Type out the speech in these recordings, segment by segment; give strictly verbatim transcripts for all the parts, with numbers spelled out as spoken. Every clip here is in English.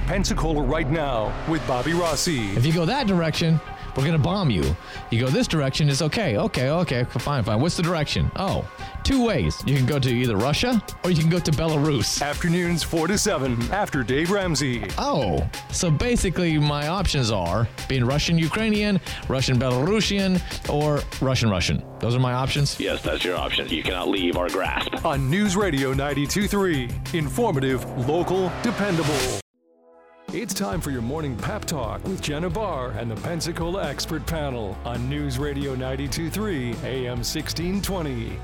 Pensacola right now with Bobby Rossi. If you go that direction, we're going to bomb you. You go this direction, it's okay. Okay, okay, fine, fine. What's the direction? Oh, two ways. You can go to either Russia or you can go to Belarus. Afternoons four to seven after Dave Ramsey. Oh, so basically my options are being Russian Ukrainian, Russian Belarusian, or Russian Russian. Those are my options? Yes, that's your option. You cannot leave our grasp. On News Radio ninety-two point three. Informative, local, dependable. It's time for your morning pep talk with Jenna Barr and the Pensacola Expert Panel on News Radio ninety-two point three, A M sixteen twenty.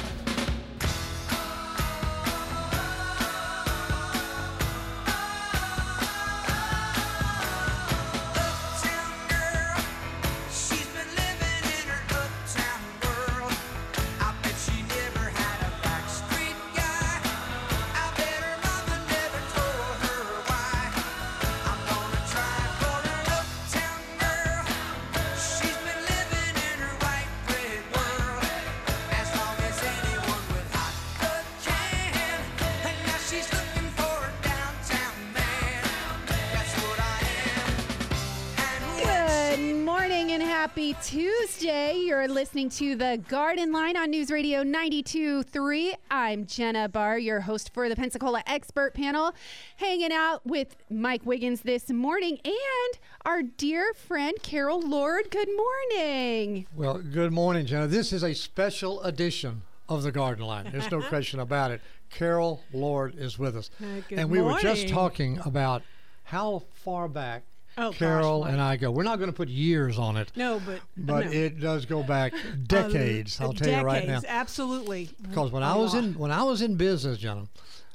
Happy Tuesday. You're listening to The Garden Line on News Radio ninety-two point three. I'm Jenna Barr, your host for the Pensacola Expert Panel, hanging out with Mike Wiggins this morning and our dear friend Carol Lord. Good morning. Well, good morning, Jenna. This is a special edition of The Garden Line. There's no question about it. Carol Lord is with us. Uh, good and we morning. were just talking about how far back Oh, Carol gosh, and I go. We're not going to put years on it. No, but but no. it does go back decades. Um, I'll tell decades, you right now. Absolutely. Because when A I was lot. in when I was in business, Jenna,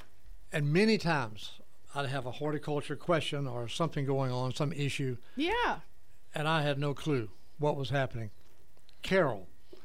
and many times I'd have a horticulture question or something going on, some issue, Yeah. and I had no clue what was happening. Carol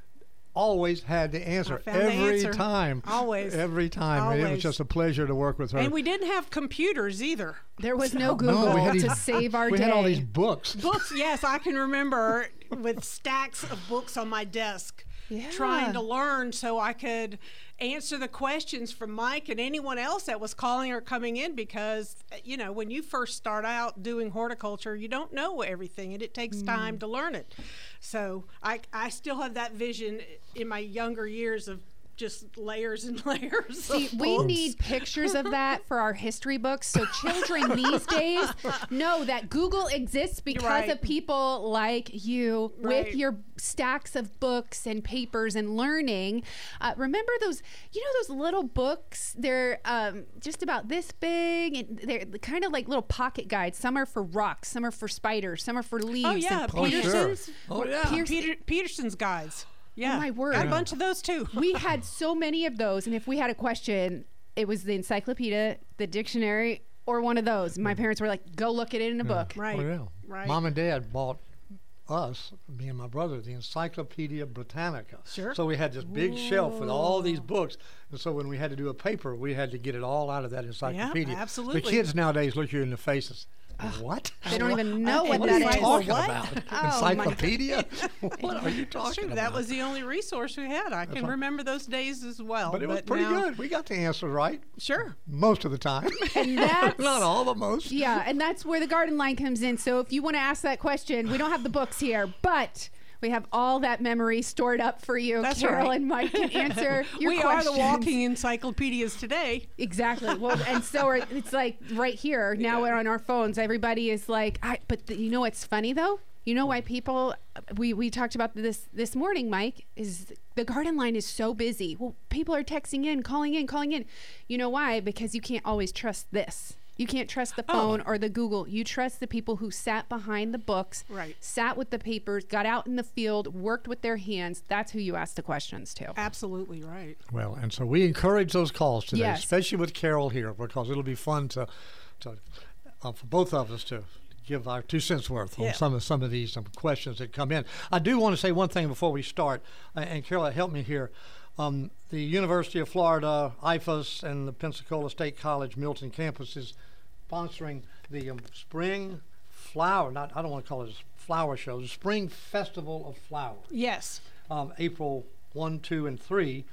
always had the answer I found the every answer. time. Always. Every time. And it was Always. just a pleasure to work with her. And we didn't have computers either. There was no No, Google we had to these- save our we day. had all these books. Books, yes, I can remember with stacks of books on my desk Yeah. trying to learn so I could answer the questions from Mike and anyone else that was calling or coming in because, you know, when you first start out doing horticulture, you don't know everything and it takes Mm. time to learn it. So I, I still have that vision in my younger years of just layers and layers. See, of we books. need pictures of that for our history books so children these days know that Google exists because Right. of people like you Right. with your stacks of books and papers and learning. Uh, remember those, you know, those little books? They're um, just about this big and they're kind of like little pocket guides. Some are for rocks, some are for spiders, some are for leaves. Oh, yeah, and Oh, sure. Peterson's. Oh, yeah. Pierce- Peter, Peterson's guides. Yeah. my word. Got a bunch of those too. We had so many of those, and if we had a question, it was the encyclopedia, the dictionary, or one of those. My parents were like, go look at it in a book. Right. Oh, yeah. Right. Mom and Dad bought us, me and my brother, the Encyclopedia Britannica. Sure. So we had this big shelf with all these books. And so when we had to do a paper, we had to get it all out of that encyclopedia. absolutely. The kids nowadays look you in the faces. What? They don't even know Okay, what What that are you is. talking What? about? Oh, my Encyclopedia? What are you It's talking true. about? That was the only resource we had. I can right. remember those days as well. But it was pretty now- good. We got the answer right Sure. most of the time. And that's, Not all, but most. yeah, and that's where the garden line comes in. So if you want to ask that question, we don't have the books here, but we have all that memory stored up for you. That's Carol right. and Mike can answer your we questions. are the walking encyclopedias today. Exactly. Well, and so are, it's like right here now. We're on our phones. Everybody is like, I, but the, you know what's funny though? You know why people? We we talked about this this morning, Mike. Is the garden line is so busy? Well, people are texting in, calling in, calling in. You know why? Because you can't always trust this. You can't trust the phone Oh. or the Google. You trust the people who sat behind the books, Right. sat with the papers, got out in the field, worked with their hands. That's who you ask the questions to. Absolutely right. Well, and so we encourage those calls today, Yes. especially with Carol here, because it'll be fun to, to uh, for both of us to give our two cents worth on Yeah. some of some of these um, questions that come in. I do want to say one thing before we start, uh, and Carol, help me here. Um, the University of Florida, I F A S, and the Pensacola State College Milton campus is sponsoring the um, spring flower, not I don't want to call it a flower show, the Spring Festival of Flowers, Yes. um, April first, two, and three.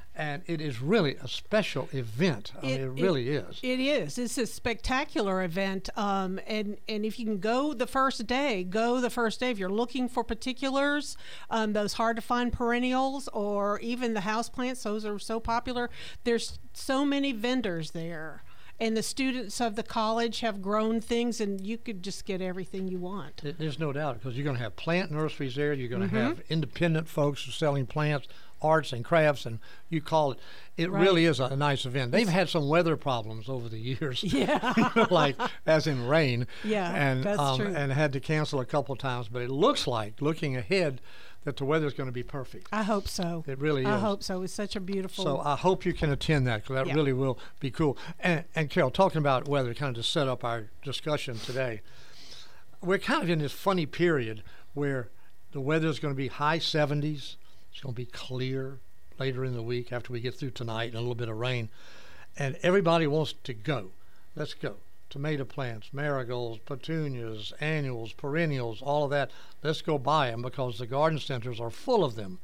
And it is really a special event. I mean, it really is. It is. It's a spectacular event. Um, and, and if you can go the first day, go the first day. If you're looking for particulars, um, those hard to find perennials, or even the houseplants, those are so popular. There's so many vendors there. And the students of the college have grown things, and you could just get everything you want. There's no doubt, because you're going to have plant nurseries there. You're going to mm-hmm. have independent folks who are selling plants, arts and crafts, and you call it. It right. really is a, a nice event. They've had some weather problems over the years. Yeah. Like, as in rain. Yeah, and, that's um, true. And had to cancel a couple of times. But it looks like, looking ahead, that the weather's going to be perfect. I hope so. It really is. I hope so. It's such a beautiful. So I hope you can attend that, because that yeah. really will be cool. And, and Carol, talking about weather, kind of to set up our discussion today, we're kind of in this funny period where the weather is going to be high seventies. It's going to be clear later in the week after we get through tonight and a little bit of rain. And everybody wants to go. Let's go. Tomato plants, marigolds, petunias, annuals, perennials, all of that. Let's go buy them, because the garden centers are full of them.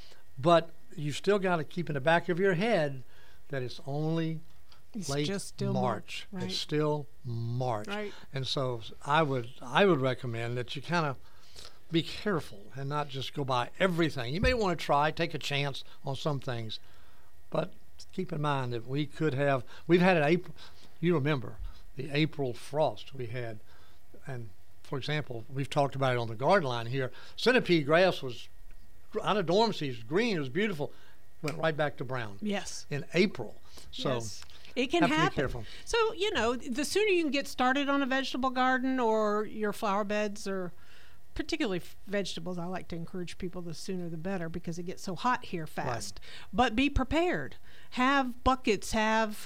But you still got to keep in the back of your head that it's only it's late just still March. March. Right. It's still March. Right. And so I would I would recommend that you kind of be careful and not just go buy everything. You may want to try, take a chance on some things, but keep in mind that we could have, we've had an April, you remember, the April frost we had. And for example, we've talked about it on the garden line here. Centipede grass was out of dorm season, green, it was beautiful, went right back to brown. Yes. In April. So yes. It can have happen. To be careful. So, you know, the sooner you can get started on a vegetable garden or your flower beds, or particularly vegetables, I like to encourage people the sooner the better, because it gets so hot here fast. Right. But be prepared. Have buckets, have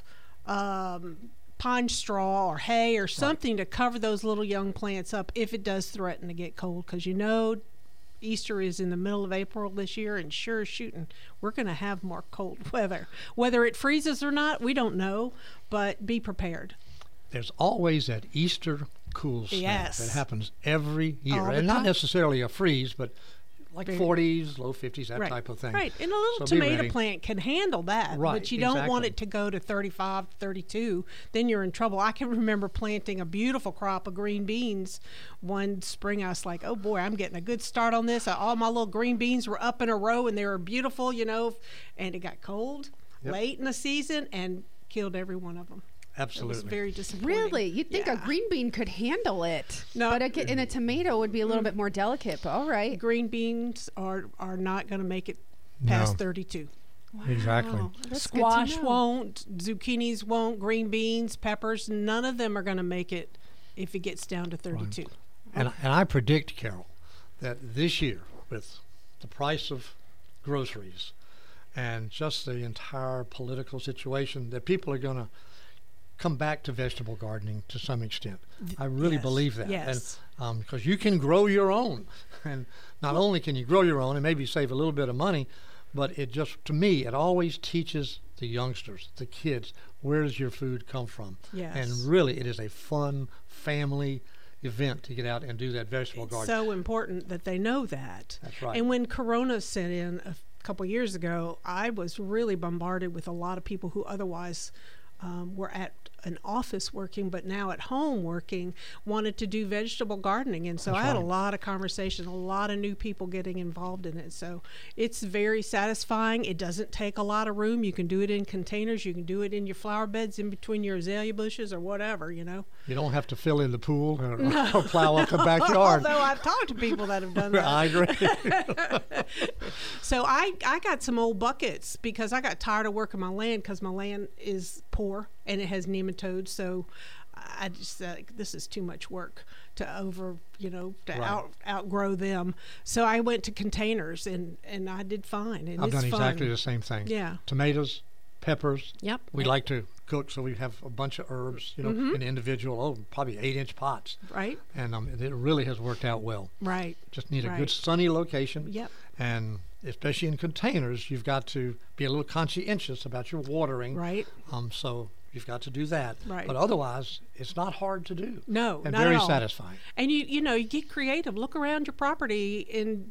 um, pine straw or hay or something right. to cover those little young plants up if it does threaten to get cold, because you know Easter is in the middle of April this year, and sure as shooting, we're going to have more cold weather. Whether it freezes or not, we don't know, but be prepared. There's always that Easter cool snap. Yes. It happens every year. All And the not time. necessarily a freeze, but like Very- forties, low fifties, that Right. type of thing. Right, and a little So be tomato ready. plant can handle that, Right, but you don't want exactly. it to go to thirty-five, thirty-two. Then you're in trouble. I can remember planting a beautiful crop of green beans one spring. I was like, oh boy, I'm getting a good start on this. All my little green beans were up in a row, and they were beautiful, you know, and it got cold Yep. late in the season and killed every one of them. Absolutely. It was very disappointing. Really? You'd think Yeah. a green bean could handle it. No. But a, g- and a tomato would be a little bit more delicate, but all right. Green beans are, are not going to make it past No. thirty-two. Exactly. Wow, that's good to Squash know. won't, zucchinis won't, green beans, peppers, none of them are going to make it if it gets down to thirty-two. And, and I predict, Carol, that this year, with the price of groceries and just the entire political situation, that people are going to come back to vegetable gardening to some extent. I really yes, believe that. yes. And um, because you can grow your own. And not only can you grow your own and maybe save a little bit of money, but it just, to me, it always teaches the youngsters, the kids, where does your food come from? Yes. And really, it is a fun family event to get out and do that vegetable It's garden. so important that they know that. That's right. And when Corona set in a couple years ago, I was really bombarded with a lot of people who otherwise um, were at an office working, but now at home working, wanted to do vegetable gardening. And so That's I had right. a lot of conversation, a lot of new people getting involved in it. So it's very satisfying. It doesn't take a lot of room. You can do it in containers. You can do it in your flower beds, in between your azalea bushes or whatever, you know. You don't have to fill in the pool or, or plow up the backyard. Although I've talked to people that have done that. I agree. So I, I got some old buckets because I got tired of working my land, because my land is poor and it has nematodes. So I just said, this is too much work to over, you know, to Right. out outgrow them. So I went to containers, and, and I did fine. And I've it's done fun. exactly the same thing. Yeah. Tomatoes, peppers. Yep. We like to cook, so we have a bunch of herbs, you know, Mm-hmm. in individual, oh, probably eight-inch pots. Right. And um, it really has worked out well. Right. Just need a Right. good sunny location. Yep. And especially in containers, you've got to be a little conscientious about your watering. Right. Um, so you've got to do that. Right. But otherwise, it's not hard to do. No, and not very at all. satisfying. And you you know, you get creative. Look around your property and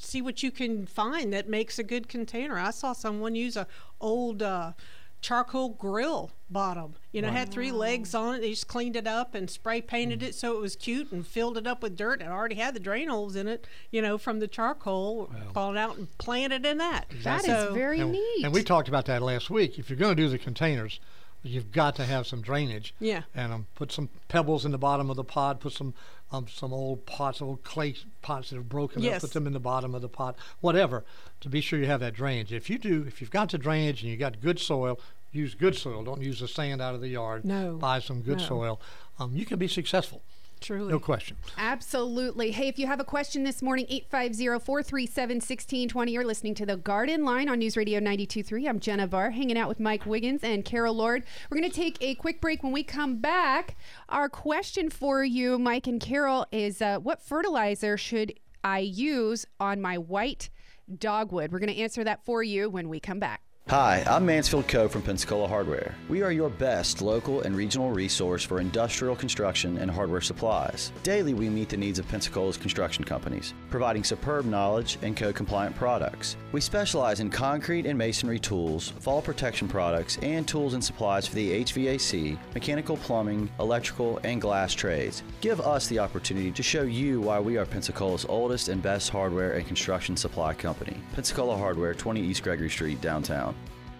see what you can find that makes a good container. I saw someone use a old uh, charcoal grill bottom. You know, wow. had three legs on it. They just cleaned it up and spray painted mm. it so it was cute and filled it up with dirt. It already had the drain holes in it, you know, from the charcoal wow. falling out, and planted in that. That so, is very and, neat. And we talked about that last week. If you're going to do the containers, you've got to have some drainage. Yeah. And um, put some pebbles in the bottom of the pot. Put some um, some old pots, old clay pots that have broken yes. up. Put them in the bottom of the pot. Whatever, to be sure you have that drainage. If you do, if you've got the drainage and you got good soil, use good soil. Don't use the sand out of the yard. No. Buy some good no. soil. Um, you can be successful. Truly. No question. Absolutely. Hey, if you have a question this morning, eight five zero, four three seven, one six two zero. You're listening to The Garden Line on News Radio ninety-two point three. I'm Jenna Barr, hanging out with Mike Wiggins and Carol Lord. We're going to take a quick break. When we come back, our question for you, Mike and Carol, is uh, what fertilizer should I use on my white dogwood? We're going to answer that for you when we come back. Hi, I'm Mansfield Coe from Pensacola Hardware. We are your best local and regional resource for industrial construction and hardware supplies. Daily, we meet the needs of Pensacola's construction companies, providing superb knowledge and code-compliant products. We specialize in concrete and masonry tools, fall protection products, and tools and supplies for the H V A C, mechanical, plumbing, electrical, and glass trades. Give us the opportunity to show you why we are Pensacola's oldest and best hardware and construction supply company. Pensacola Hardware, twenty East Gregory Street, downtown.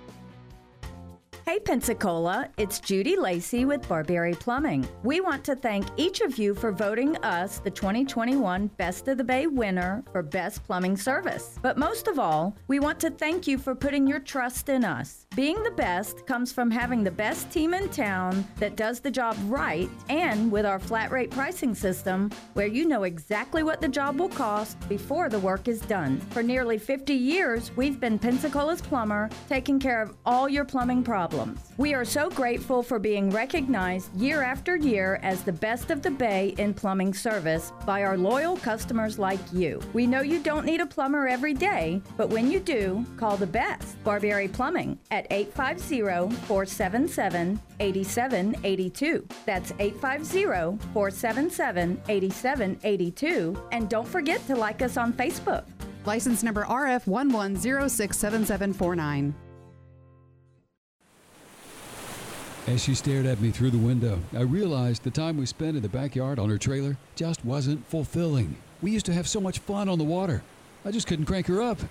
Hey Pensacola, it's Judy Lacey with Barbieri Plumbing. We want to thank each of you for voting us the twenty twenty-one Best of the Bay winner for Best Plumbing Service. But most of all, we want to thank you for putting your trust in us. Being the best comes from having the best team in town that does the job right, and with our flat rate pricing system where you know exactly what the job will cost before the work is done. For nearly fifty years, we've been Pensacola's plumber, taking care of all your plumbing problems. We are so grateful for being recognized year after year as the best of the Bay in plumbing service by our loyal customers like you. We know you don't need a plumber every day, but when you do, call the best, Barbieri Plumbing, at eight five zero, four seven seven, eight seven eight two. That's eight five zero, four seven seven, eight seven eight two. And don't forget to like us on Facebook. License number R F one one zero six seven seven four nine. As she stared at me through the window, I realized the time we spent in the backyard on her trailer just wasn't fulfilling. We used to have so much fun on the water. I just couldn't crank her up.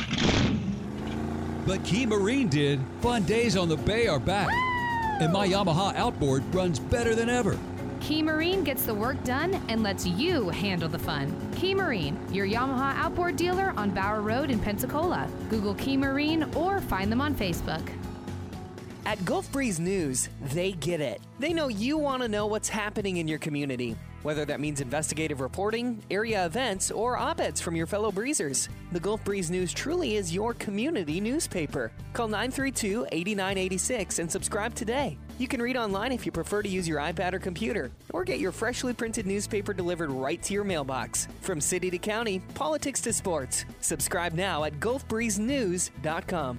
But Key Marine did. Fun days on the bay are back. And my Yamaha outboard runs better than ever. Key Marine gets the work done and lets you handle the fun. Key Marine, your Yamaha outboard dealer on Bower Road in Pensacola. Google Key Marine or find them on Facebook. At Gulf Breeze News, they get it. They know you want to know what's happening in your community, whether that means investigative reporting, area events, or op-eds from your fellow breezers. The Gulf Breeze News truly is your community newspaper. Call nine three two, eight nine eight six and subscribe today. You can read online if you prefer to use your iPad or computer, or get your freshly printed newspaper delivered right to your mailbox. From city to county, politics to sports. Subscribe now at gulf breeze news dot com.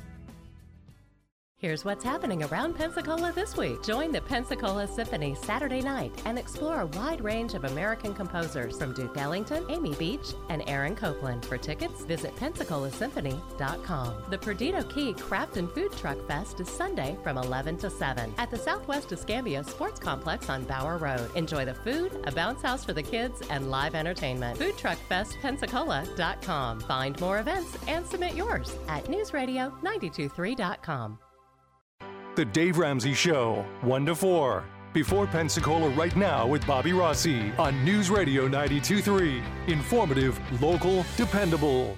Here's what's happening around Pensacola this week. Join the Pensacola Symphony Saturday night and explore a wide range of American composers from Duke Ellington, Amy Beach, and Aaron Copland. For tickets, visit pensacola symphony dot com. The Perdido Key Craft and Food Truck Fest is Sunday from eleven to seven at the Southwest Escambia Sports Complex on Bower Road. Enjoy the food, a bounce house for the kids, and live entertainment. food truck fest pensacola dot com. Find more events and submit yours at news radio ninety-two point three dot com. The Dave Ramsey Show, one to four. Before Pensacola right now with Bobby Rossi on News Radio ninety-two point three. Informative, local, dependable.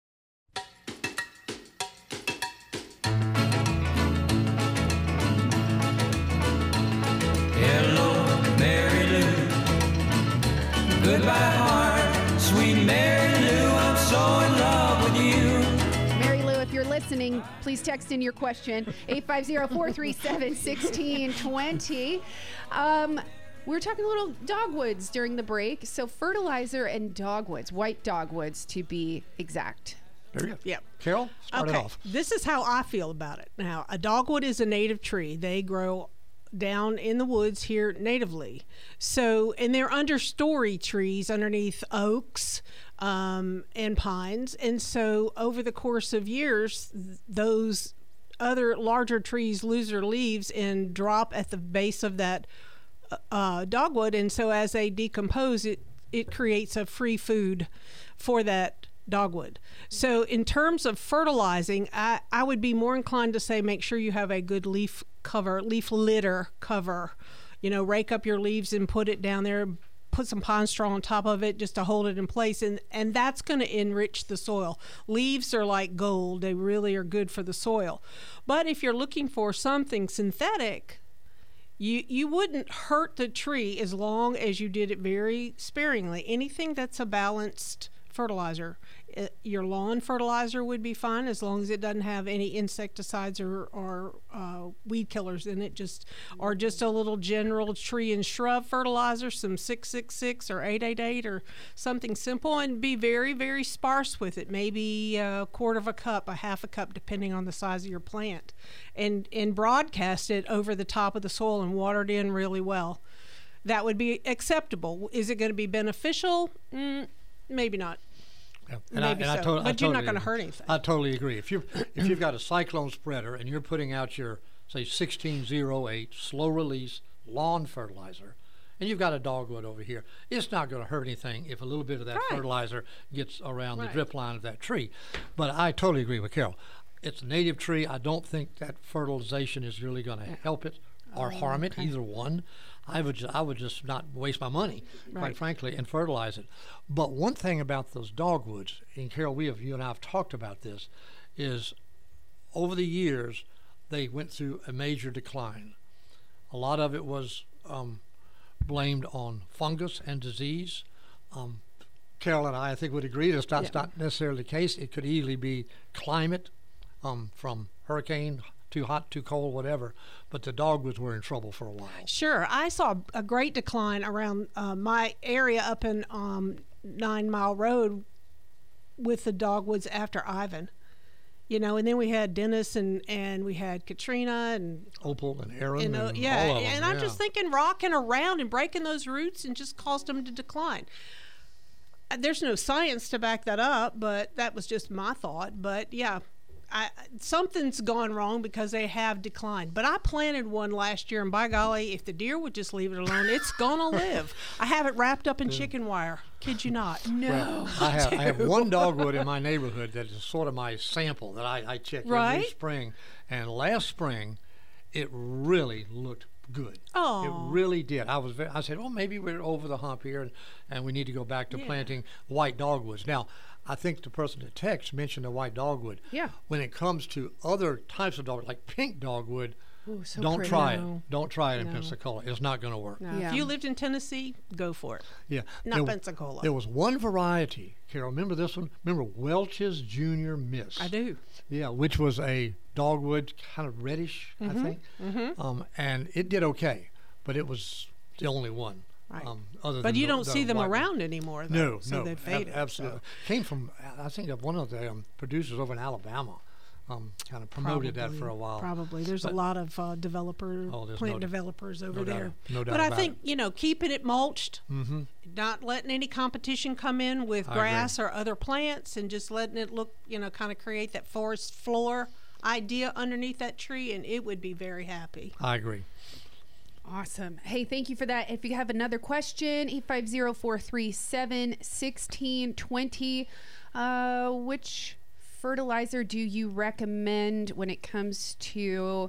Hello, Mary Lou. Goodbye, heart. Sweet Mary Lou, I'm so in love with you. If you're listening, please text in your question, eight five zero, four three seven, one six two zero. Um, we were talking a little dogwoods during the break. So fertilizer and dogwoods, white dogwoods to be exact. There you go. Yep. Carol, start okay. it off. This is how I feel about it. Now, a dogwood is a native tree. They grow down in the woods here natively. So, and they're understory trees underneath oaks um, and pines. And so over the course of years, th- those other larger trees lose their leaves and drop at the base of that uh, dogwood. And so as they decompose, it, it creates a free food for that dogwood. So in terms of fertilizing, I, I would be more inclined to say make sure you have a good leaf cover, leaf litter cover. You know, rake up your leaves and put it down there, put some pine straw on top of it just to hold it in place, and, and that's going to enrich the soil. Leaves are like gold. They really are good for the soil. But if you're looking for something synthetic, you you wouldn't hurt the tree as long as you did it very sparingly. Anything that's a balanced fertilizer. It, your lawn fertilizer would be fine as long as it doesn't have any insecticides or, or uh, weed killers in it, just or just a little general tree and shrub fertilizer, some six six six or eight eight eight or something simple, and be very, very sparse with it, maybe a quarter of a cup, a half a cup, depending on the size of your plant, and, and broadcast it over the top of the soil and water it in really well. That would be acceptable. Is it going to be beneficial? Mm, maybe not. Yeah. And Maybe I, and so, I to- but I you're totally not going to agree. hurt anything. I totally agree. If you if you've got a cyclone spreader and you're putting out your say sixteen oh eight slow release lawn fertilizer, and you've got a dogwood over here, it's not going to hurt anything if a little bit of that Right. fertilizer gets around Right. the drip line of that tree. But I totally agree with Carol. It's a native tree. I don't think that fertilization is really going to help it or Oh, harm it, okay. either one. I would ju- I would just not waste my money, quite Right. frankly, and fertilize it. But one thing about those dogwoods, and Carol, we have you and I have talked about this, is over the years they went through a major decline. A lot of it was um, blamed on fungus and disease. Um, Carol and I, I think, would agree that's not, Yeah. not necessarily the case. It could easily be climate, um, from hurricane, too hot, too cold, whatever. But the dogwoods were in trouble for a while. Sure. I saw a great decline around uh, my area up in um, Nine Mile Road with the dogwoods after Ivan. You know, and then we had Dennis and, and we had Katrina and Opal and Aaron you know, and yeah. all of them. And I'm yeah. just thinking rocking around and breaking those roots and just caused them to decline. Uh, There's no science to back that up, but that was just my thought. But yeah, I, something's gone wrong because they have declined. But I planted one last year, and by golly, if the deer would just leave it alone, it's gonna live. I have it wrapped up in chicken wire. Kid you not. No. Well, I have I have one dogwood in my neighborhood that is sort of my sample that I, I check every Right. spring. And last spring, it really looked good. Oh. It really did. I was very, I said, well, maybe we're over the hump here, and, and we need to go back to Yeah. planting white dogwoods. Now, I think the person that text mentioned the white dogwood. Yeah. When it comes to other types of dogwood, like pink dogwood, Ooh, so don't pretty. try No. it. Don't try it in No. Pensacola. It's not going to work. No. Yeah. If you lived in Tennessee, go for it. Yeah. Not There- Pensacola. There was one variety, Carol, remember this one? Remember Welch's Junior Miss? I do. Yeah, which was a dogwood, kind of reddish, I think. Mm-hmm. Um, and it did okay, but it was the only one. Right. Um, other But than you the- don't the see them white one. around anymore, though. No, so no, they ab- faded. absolutely. so. Came from, I think, of one of the um, producers over in Alabama. Um, kind of promoted that for a Probably, while. Probably. There's But- a lot of uh, developer, Oh, there's plant no- developers over no doubt- there. no doubt but I about think, you know, keeping it mulched, Mm-hmm. not letting any competition come in with I agree. grass or other plants, and just letting it look, you know, kind of create that forest floor idea underneath that tree, and it would be very happy. I agree. Awesome. Hey, thank you for that. If you have another question, eight five zero, four three seven, one six two zero. Uh, which fertilizer do you recommend when it comes to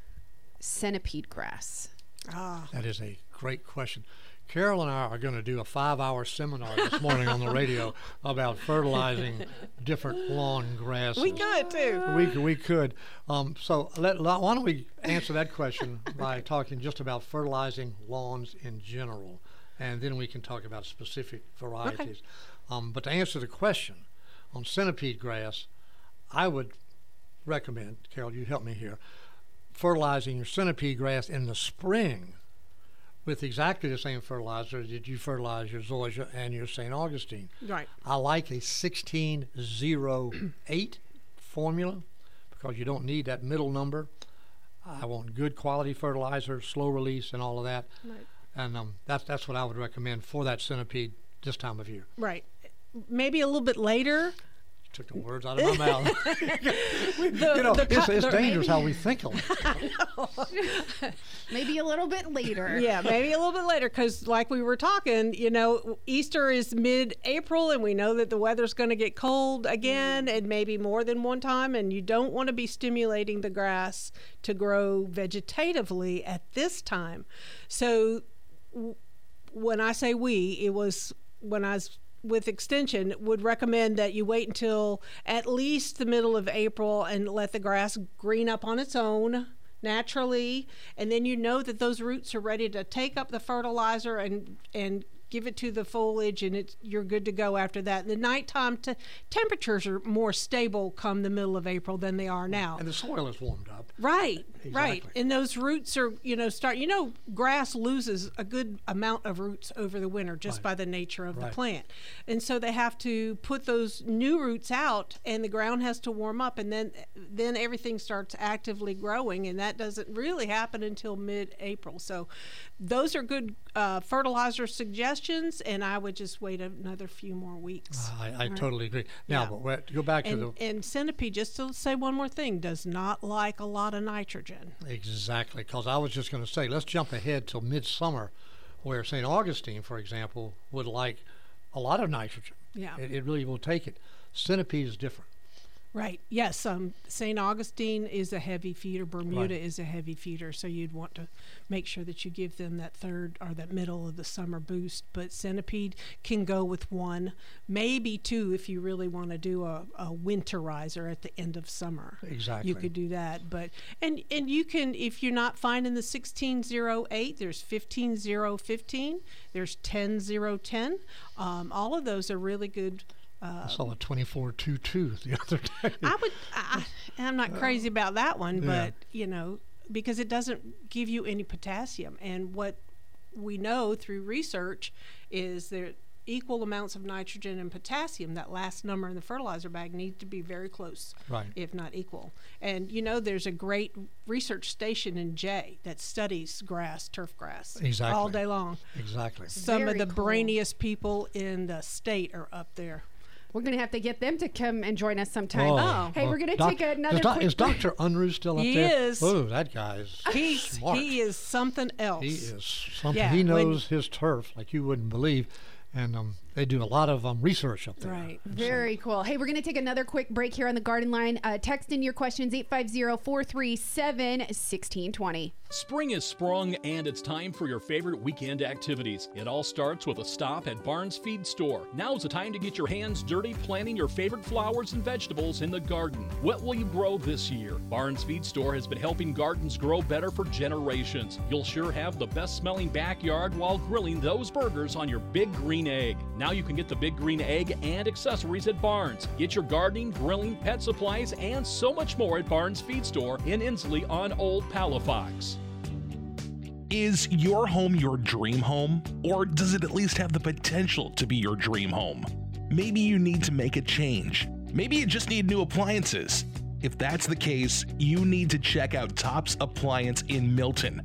centipede grass? Ah. That is a great question. Carol and I are going to do a five-hour seminar this morning on the radio about fertilizing different lawn grasses. We could, too. We could. We could. Um, so let, let- why don't we answer that question by talking just about fertilizing lawns in general, and then we can talk about specific varieties. Um, but to answer the question on centipede grass, I would recommend, Carol, you help me here, fertilizing your centipede grass in the spring with exactly the same fertilizer that you fertilize your zoysia and your Saint Augustine. Right. I like a sixteen oh eight formula because you don't need that middle number. I want good quality fertilizer, slow release, and all of that. Right. And um, that's that's what I would recommend for that centipede this time of year. Right. Maybe a little bit later. Took the words out of my mouth. the, you know, the, it's, it's the, dangerous maybe, how we think of it. Maybe a little bit later. Yeah, maybe a little bit later, because like we were talking, you know, Easter is mid-April, and we know that the weather's going to get cold again, mm. and maybe more than one time, and you don't want to be stimulating the grass to grow vegetatively at this time. So w- when I say we, it was when I was with Extension, would recommend that you wait until at least the middle of April and let the grass green up on its own naturally, and then you know that those roots are ready to take up the fertilizer and and give it to the foliage, and it's you're good to go after that. The nighttime t- temperatures are more stable come the middle of April than they are now. And the soil is warmed up. Right, exactly. right. And those roots are, you know, start, you know, grass loses a good amount of roots over the winter just right. by the nature of right. the plant. And so they have to put those new roots out, and the ground has to warm up, and then then everything starts actively growing, and that doesn't really happen until mid-April. So those are good uh, fertilizer suggestions, and I would just wait another few more weeks. Uh, I, I right. totally agree. Now, Yeah. but we- to go back and, to the... And centipede, just to say one more thing, does not like a lot of nitrogen. Exactly, because I was just going to say, let's jump ahead till midsummer, where Saint Augustine, for example, would like a lot of nitrogen. Yeah. It, it really will take it. Centipede is different. Right. Yes. Um, Saint Augustine is a heavy feeder. Bermuda Right. is a heavy feeder. So you'd want to make sure that you give them that third or that middle of the summer boost. But centipede can go with one, maybe two, if you really want to do a, a winterizer at the end of summer. Exactly. You could do that. But and and you can, if you're not finding the sixteen oh eight, there's fifteen oh fifteen, there's ten oh ten. Um, all of those are really good. Uh, I saw a twenty-four two two the other day. I would. I, I'm not crazy about that one, yeah. but you know, because it doesn't give you any potassium, and what we know through research is there equal amounts of nitrogen and potassium. That last number in the fertilizer bag needs to be very close, right. if not equal. And you know, there's a great research station in Jay that studies grass, turf grass, exactly. all day long. Exactly. Some Very of the cool. brainiest people in the state are up there. We're going to have to get them to come and join us sometime. Oh, Hey, well, we're going to doc, take another is, doc, quick is Doctor Unruh still up He there? is. Oh, that guy's He's, smart. he is something else. He is something. Yeah, he when- knows his turf like you wouldn't believe. And um, they do a lot of um, research up there. Right. Very cool. Hey, we're going to take another quick break here on the Garden Line. Uh, text in your questions, eight five zero, four three seven, one six two zero. Spring is sprung, and it's time for your favorite weekend activities. It all starts with a stop at Barnes Feed Store. Now's the time to get your hands dirty planting your favorite flowers and vegetables in the garden. What will you grow this year? Barnes Feed Store has been helping gardens grow better for generations. You'll sure have the best smelling backyard while grilling those burgers on your Big Green Egg. Now you can get the Big Green Egg and accessories at Barnes. Get your gardening, grilling, pet supplies, and so much more at Barnes Feed Store in Inslee on Old Palafox. Is your home your dream home? Or does it at least have the potential to be your dream home? Maybe you need to make a change. Maybe you just need new appliances. If that's the case, you need to check out Tops Appliance in Milton.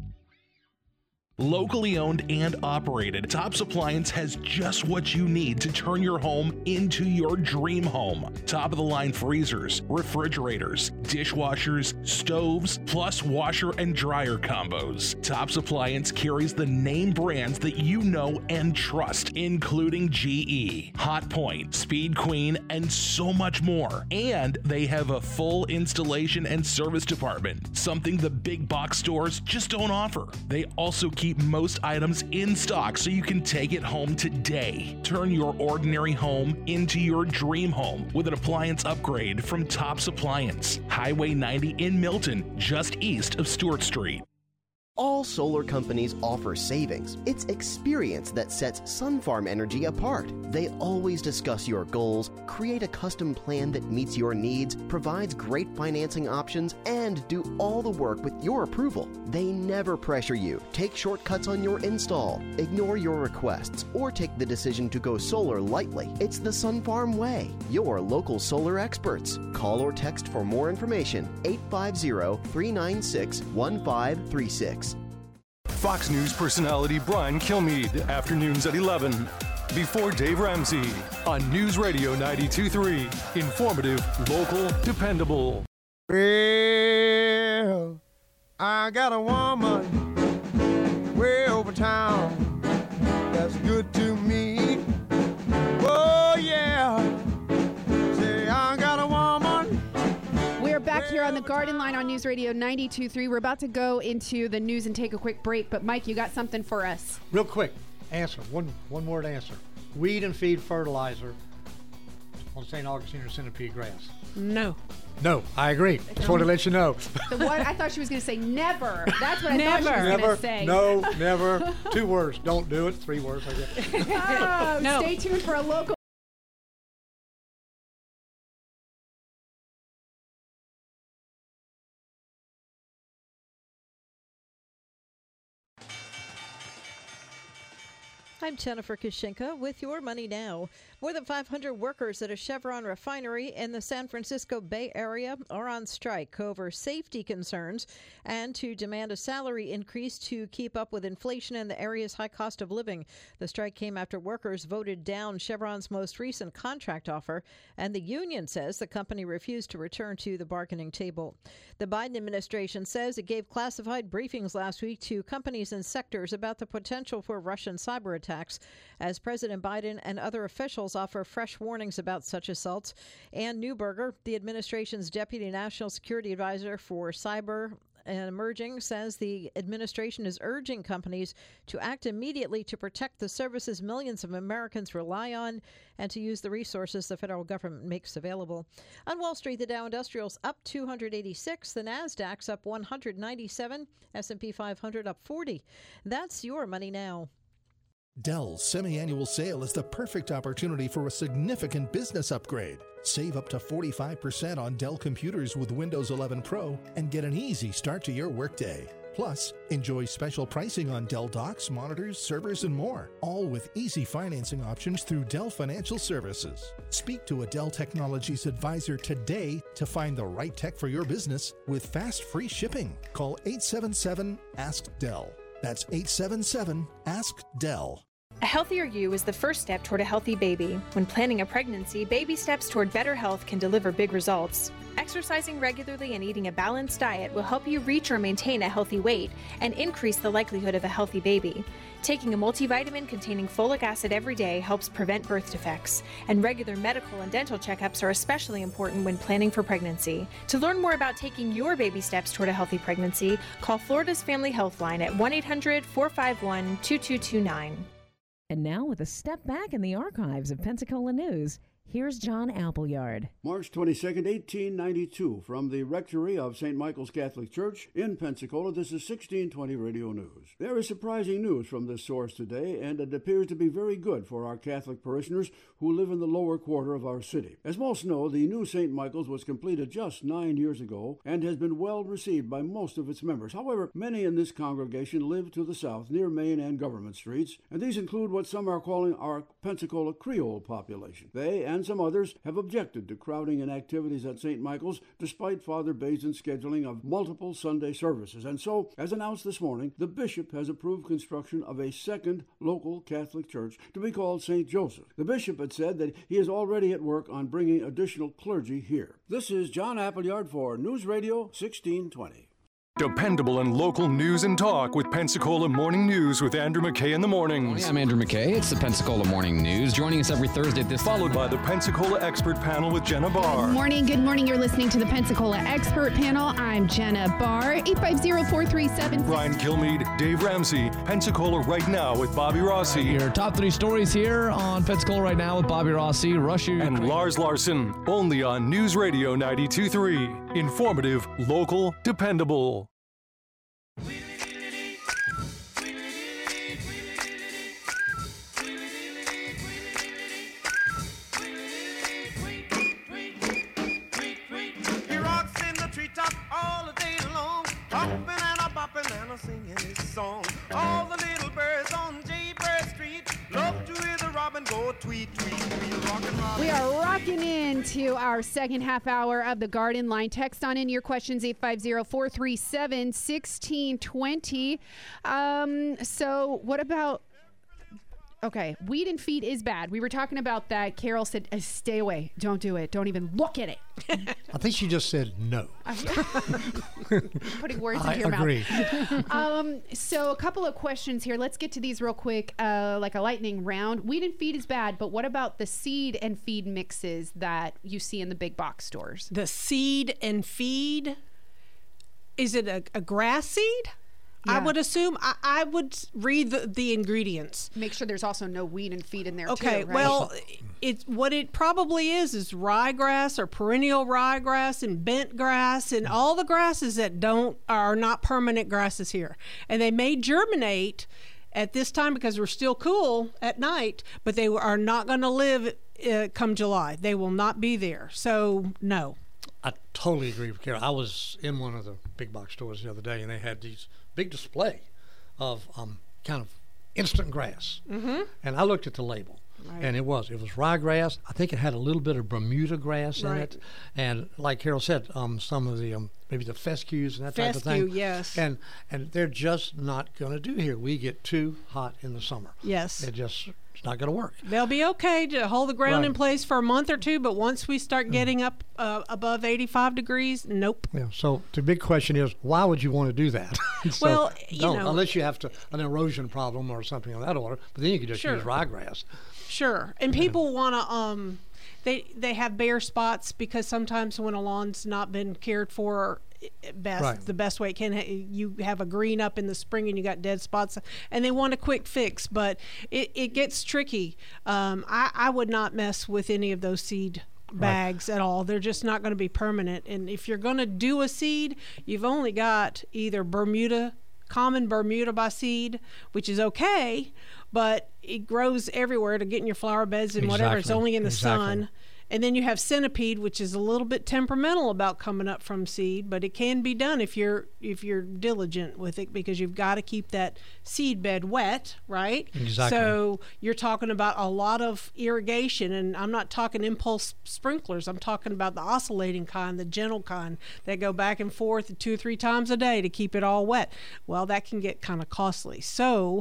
Locally owned and operated, Tops Appliance has just what you need to turn your home into your dream home. Top-of-the-line freezers, refrigerators, dishwashers, stoves, plus washer and dryer combos. Tops Appliance carries the name brands that you know and trust, including G E, Hotpoint, Speed Queen, and so much more. And they have a full installation and service department, something the big box stores just don't offer. They also keep Keep most items in stock so you can take it home today. Turn your ordinary home into your dream home with an appliance upgrade from Tops Appliance. Highway ninety in Milton, just east of Stewart Street. All solar companies offer savings. It's experience that sets Sunfarm Energy apart. They always discuss your goals, create a custom plan that meets your needs, provides great financing options, and do all the work with your approval. They never pressure you, take shortcuts on your install, ignore your requests, or take the decision to go solar lightly. It's the Sunfarm way. Your local solar experts. Call or text for more information, eight five zero, three nine six, one five three six. Fox News personality Brian Kilmeade, afternoons at eleven. Before Dave Ramsey on News Radio ninety-two point three. Informative, local, dependable. Well, I got a woman way over town that's good to me. Oh, yeah. Say, I got a woman. We're back here on the Garden Line on News Radio ninety-two point three. We're about to go into the news and take a quick break. But, Mike, you got something for us. Real quick, answer. One one word answer. Weed and feed fertilizer on Saint Augustine or centipede grass. No. No, I agree. Just wanted to let you know. The one, I thought she was going to say never. That's what I Never. thought she was going Never. to say. No, never. Two words. Don't do it. Three words, I guess. Oh, No. Stay tuned for a local. I'm Jennifer Kushinka with Your Money Now. More than five hundred workers at a Chevron refinery in the San Francisco Bay Area are on strike over safety concerns and to demand a salary increase to keep up with inflation and the area's high cost of living. The strike came after workers voted down Chevron's most recent contract offer, and the union says the company refused to return to the bargaining table. The Biden administration says it gave classified briefings last week to companies and sectors about the potential for Russian cyber attacks, as President Biden and other officials offer fresh warnings about such assaults. Ann Neuberger, the administration's deputy national security advisor for cyber and emerging, says the administration is urging companies to act immediately to protect the services millions of Americans rely on and to use the resources the federal government makes available. On Wall Street, the Dow Industrial's up two hundred eighty-six, the Nasdaq's up one hundred ninety-seven, S and P five hundred up forty. That's Your Money Now. Dell's semi-annual sale is the perfect opportunity for a significant business upgrade. Save up to forty-five percent on Dell computers with Windows eleven Pro and get an easy start to your workday. Plus, enjoy special pricing on Dell docks, monitors, servers, and more, all with easy financing options through Dell Financial Services. Speak to a Dell Technologies advisor today to find the right tech for your business with fast, free shipping. Call eight seven seven, ask Dell. That's eight seven seven, ask Dell. A healthier you is the first step toward a healthy baby. When planning a pregnancy, baby steps toward better health can deliver big results. Exercising regularly and eating a balanced diet will help you reach or maintain a healthy weight and increase the likelihood of a healthy baby. Taking a multivitamin containing folic acid every day helps prevent birth defects, and regular medical and dental checkups are especially important when planning for pregnancy. To learn more about taking your baby steps toward a healthy pregnancy, call Florida's Family Health Line at one eight hundred, four five one, two two two nine. And now, with a step back in the archives of Pensacola News, here's John Appleyard. March twenty-second, eighteen ninety-two, from the Rectory of Saint Michael's Catholic Church in Pensacola, this is sixteen twenty Radio News. There is surprising news from this source today, and it appears to be very good for our Catholic parishioners who live in the lower quarter of our city. As most know, the new Saint Michael's was completed just nine years ago and has been well received by most of its members. However, many in this congregation live to the south, near Main and Government Streets, and these include what some are calling our Pensacola Creole population. They and and some others have objected to crowding and activities at Saint Michael's despite Father Bazin's scheduling of multiple Sunday services. And so, as announced this morning, the bishop has approved construction of a second local Catholic church to be called Saint Joseph. The bishop had said that he is already at work on bringing additional clergy here. This is John Appleyard for News Radio sixteen twenty. Dependable and local news and talk with Pensacola Morning News with Andrew McKay in the mornings. Oh, yeah, I'm Andrew McKay. It's the Pensacola Morning News. Joining us every Thursday at this Followed by the Pensacola Expert Panel with Jenna Barr. Good morning. Good morning. You're listening to the Pensacola Expert Panel. I'm Jenna Barr. eight five zero, four three seven. Brian Kilmeade, Dave Ramsey, Pensacola Right Now with Bobby Rossi. Your top three stories here on Pensacola Right Now with Bobby Rossi, Russia, and Ukraine. Lars Larson. Only on News Radio ninety-two point three. Informative, local, dependable. oh, tweet, tweet, we'll rock and roll. We are rocking into our second half hour of the Garden Line. Text on in your questions, eight five zero, four three seven, one six two zero. Um, so what about, okay, weed and feed is bad. We were talking about that. Carol said, uh, stay away. Don't do it. Don't even look at it. I think she just said no. Putting words I into your agree. mouth. um, so a couple of questions here. Let's get to these real quick, uh, like a lightning round. Weed and feed is bad, but what about the seed and feed mixes that you see in the big box stores? The seed and feed, is it a, a grass seed? I Yeah. would assume. I, I would read the, the ingredients. Make sure there's also no weed and feed in there Okay, too, right? well, it's what it probably is is ryegrass or perennial ryegrass and bent grass and all the grasses that don't are not permanent grasses here, and they may germinate at this time because we're still cool at night, but they are not going to live uh, come July. They will not be there. So no. I totally agree with Carol. I was in one of the big box stores the other day, and they had these big display of um, kind of instant grass. Mm-hmm. And I looked at the label, Right. and it was it was ryegrass. I think it had a little bit of Bermuda grass in Right. it, and like Carol said, um, some of the um, maybe the fescues and that type of Fescue, thing. yes. And and they're just not going to do here. We get too hot in the summer. Yes. It just it's not going to work. They'll be okay to hold the ground in Right. place for a month or two, but once we start getting up uh, above eighty-five degrees, nope. Yeah. So the big question is, why would you want to do that? So Well, you don't, know- unless you have to an erosion problem or something of that order. But then you could just Sure. use ryegrass. Sure. And people want to um they they have bare spots because sometimes when a lawn's not been cared for i- best Right. the best way it can ha- you have a green up in the spring and you got dead spots and they want a quick fix, but it, it gets tricky. Um I I would not mess with any of those seed bags at all. They're just not going to be permanent. And if you're going to do a seed, you've only got either Bermuda, common Bermuda by seed, which is okay, but it grows everywhere to get in your flower beds and whatever. It's Exactly. only in the Exactly. sun. And then you have centipede, which is a little bit temperamental about coming up from seed, but it can be done if you're if you're diligent with it, because you've got to keep that seed bed wet, right? Exactly. So you're talking about a lot of irrigation, and I'm not talking impulse sprinklers. I'm talking about the oscillating kind, the gentle kind that go back and forth two or three times a day to keep it all wet. Well, that can get kind of costly. So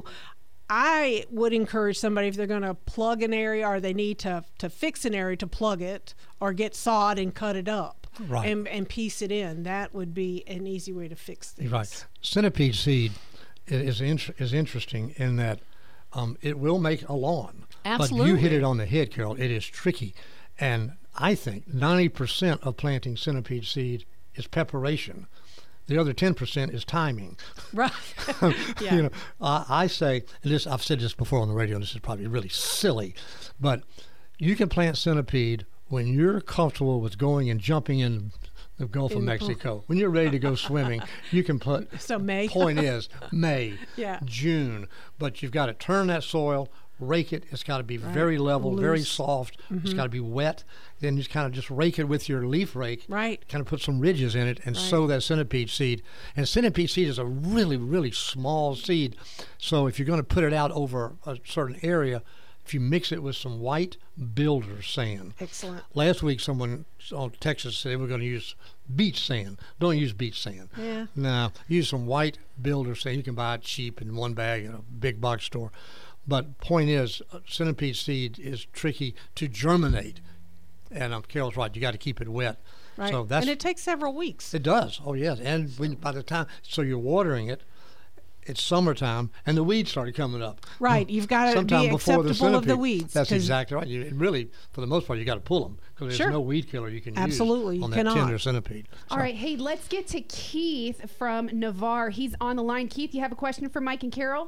I would encourage somebody, if they're going to plug an area or they need to to fix an area, to plug it or get sod and cut it up Right. and, and piece it in. That would be an easy way to fix things. Right. Centipede seed i- is int- is interesting in that um, it will make a lawn. But you hit Absolutely. it on the head, Carol. It is tricky, and I think ninety percent of planting centipede seed is preparation. The other ten percent is timing. Right. Yeah. You know, I I say, and this I've said this before on the radio, and this is probably really silly, but you can plant centipede when you're comfortable with going and jumping in the Gulf In of the pool. Mexico. When you're ready to go swimming, you can put. So May. Point is May, Yeah. June, but you've got to turn that soil, rake it. It's got to be Right. very level, very Loose. soft. It's Mhm. got to be wet. Then you just kind of just rake it with your leaf rake. Right. Kind of put some ridges in it and Right. sow that centipede seed. And centipede seed is a really, really small seed. So if you're going to put it out over a certain area, if you mix it with some white builder sand. Excellent. Last week, someone on Texas said they were going to use beach sand. Don't use beach sand. Yeah. No, use some white builder sand. You can buy it cheap in one bag at a big box store. But point is, uh, centipede seed is tricky to germinate. And um, Carol's right. You got to keep it wet. Right. So that's and it takes several weeks. it does. Oh yes. And when, by the time, so you're watering it. It's summertime, and the weeds started coming up. Right. You've got to Sometime be before the acceptable of the centipede. weeds. That's 'cause- exactly right. You really, for the most part, you got to pull them because there's Sure. no weed killer you can Absolutely, use you on that cannot. tender centipede. All right, hey, let's get to Keith from Navarre. He's on the line. Keith, you have a question for Mike and Carol?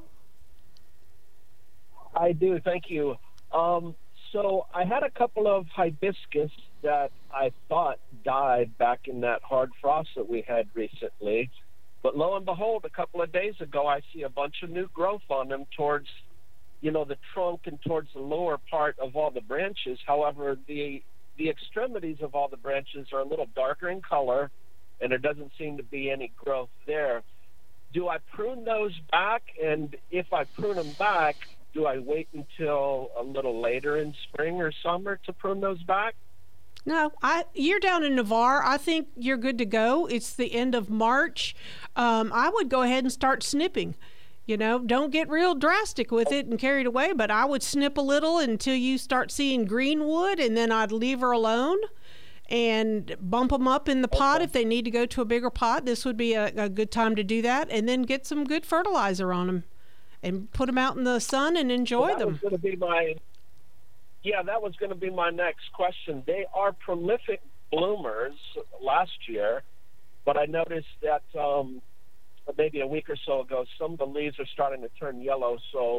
I do, thank you. Um, so I had a couple of hibiscus that I thought died back in that hard frost that we had recently. But lo and behold, a couple of days ago, I see a bunch of new growth on them towards, you know, the trunk and towards the lower part of all the branches. However, the the extremities of all the branches are a little darker in color, and there doesn't seem to be any growth there. Do I prune those back? And if I prune them back, do I wait until a little later in spring or summer to prune those back? No, I you're down in Navarre. I think you're good to go. It's the end of March. Um, I would go ahead and start snipping. You know, don't get real drastic with it and carried away, but I would snip a little until you start seeing green wood, and then I'd leave her alone and bump them up in the pot. If they need to go to a bigger pot, this would be a, a good time to do that, and then get some good fertilizer on them and put them out in the sun and enjoy well, that them. Was gonna be my, yeah, that was going to be my next question. They are prolific bloomers last year, but I noticed that um, maybe a week or so ago, some of the leaves are starting to turn yellow. So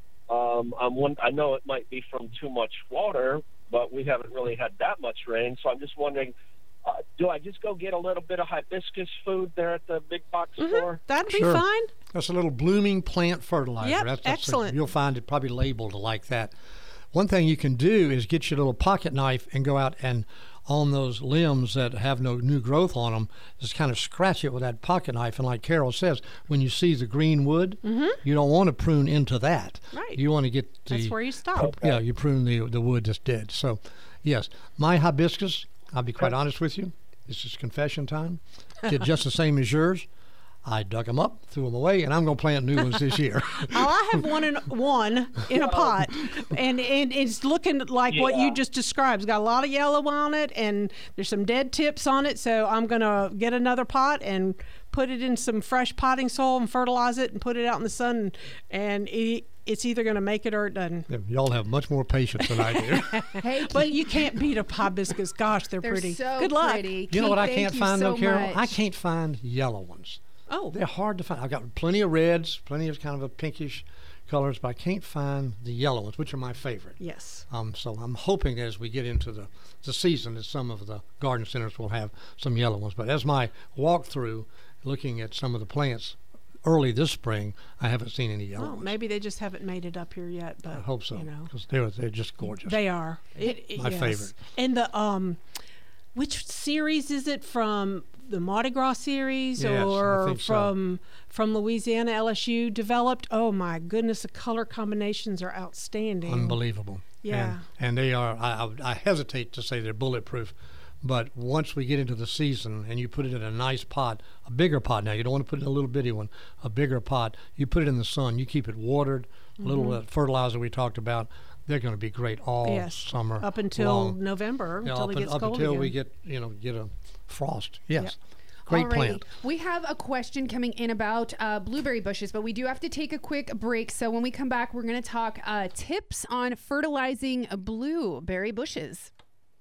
um, I'm one, I know it might be from too much water, but we haven't really had that much rain. So I'm just wondering, uh, do I just go get a little bit of hibiscus food there at the big box mm-hmm. store? That'd be Sure. fine. That's a little blooming plant fertilizer. Yep, that's, that's excellent. A, you'll find it probably labeled like that. One thing you can do is get your little pocket knife and go out and on those limbs that have no new growth on them, just kind of scratch it with that pocket knife. And like Carol says, when you see the green wood, mm-hmm. you don't want to prune into that. Right. You want to get the... That's where you stop. Yeah, you prune the, the wood that's dead. So, yes, my hibiscus, I'll be quite honest with you, this is confession time, did just the same as yours. I dug them up, threw them away, and I'm going to plant new ones this year. Oh, I have one in one in a pot, and, and it's looking like Yeah. what you just described. It's got a lot of yellow on it, and there's some dead tips on it. So I'm going to get another pot and put it in some fresh potting soil and fertilize it and put it out in the sun, and it, it's either going to make it or it doesn't. Yeah, y'all have much more patience than I do. Hey, but you can't beat a hibiscus. Gosh, they're, They're pretty. so Good luck. pretty. You know what I Thank can't you find so though, Carol? much. I can't find yellow ones. Oh. They're hard to find. I've got plenty of reds, plenty of kind of a pinkish colors, but I can't find the yellow ones, which are my favorite. Yes. Um, so I'm hoping as we get into the, the season that some of the garden centers will have some yellow ones. But as my walkthrough, looking at some of the plants early this spring, I haven't seen any yellow Well, ones. maybe they just haven't made it up here yet. But I hope so, You know, because they're, they're just gorgeous. they are. It, it- My yes. favorite. And the um, which series is it from? The Mardi Gras series, Yes, I or think so. from from Louisiana L S U developed? Oh my goodness, the color combinations are outstanding. Unbelievable. Yeah. And, and they are, I, I, I hesitate to say they're bulletproof, but once we get into the season and you put it in a nice pot, a bigger pot now, you don't want to put it in a little bitty one, a bigger pot, you put it in the sun, you keep it watered, a little Mhm. uh, fertilizer we talked about, they're going to be great all Yes, summer up until long. November, Yeah, until up, it un- gets up cold until we again. get, you know, get a frost. Yes. Yep. Great Alrighty. plant. We have a question coming in about uh, blueberry bushes, but we do have to take a quick break. So when we come back, we're going to talk uh, tips on fertilizing blueberry bushes.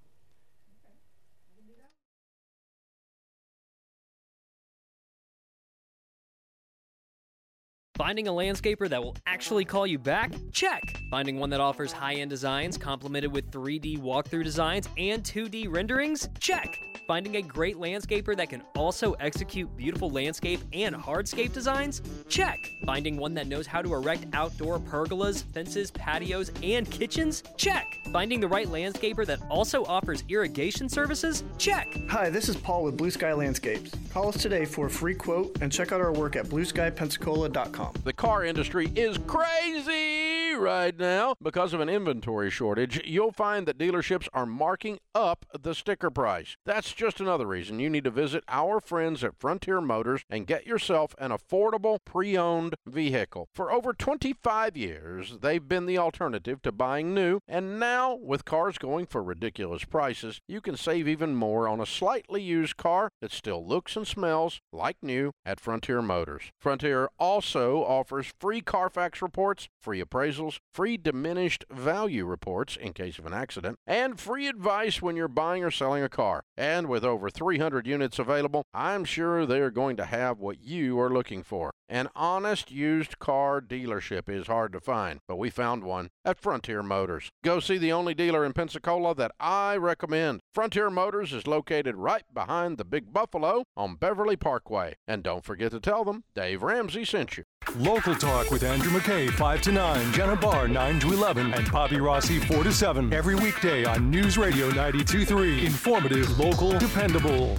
Finding a landscaper that will actually call you back? Check! Finding one that offers high-end designs complemented with three D walkthrough designs and two D renderings? Check! Finding a great landscaper that can also execute beautiful landscape and hardscape designs? Check! Finding one that knows how to erect outdoor pergolas, fences, patios, and kitchens? Check! Finding the right landscaper that also offers irrigation services? Check! Hi, this is Paul with Blue Sky Landscapes. Call us today for a free quote and check out our work at blue sky pensacola dot com. The car industry is crazy right now because of an inventory shortage. You'll find that dealerships are marking up the sticker price. That's just another reason you need to visit our friends at Frontier Motors and get yourself an affordable pre-owned vehicle. For over twenty-five years, they've been the alternative to buying new, and now with cars going for ridiculous prices, you can save even more on a slightly used car that still looks and smells like new at Frontier Motors. Frontier also offers free Carfax reports, free appraisals, free diminished value reports in case of an accident, and free advice when you're buying or selling a car. And with over three hundred units available, I'm sure they're going to have what you are looking for. An honest used car dealership is hard to find, but we found one at Frontier Motors. Go see the only dealer in Pensacola that I recommend. Frontier Motors is located right behind the Big Buffalo on Beverly Parkway. And don't forget to tell them Dave Ramsey sent you. Local Talk with Andrew McKay, five to nine, Jenna Barr, nine to eleven, and Bobby Rossi, four to seven. Every weekday on News Radio ninety-two point three. Informative, local, dependable.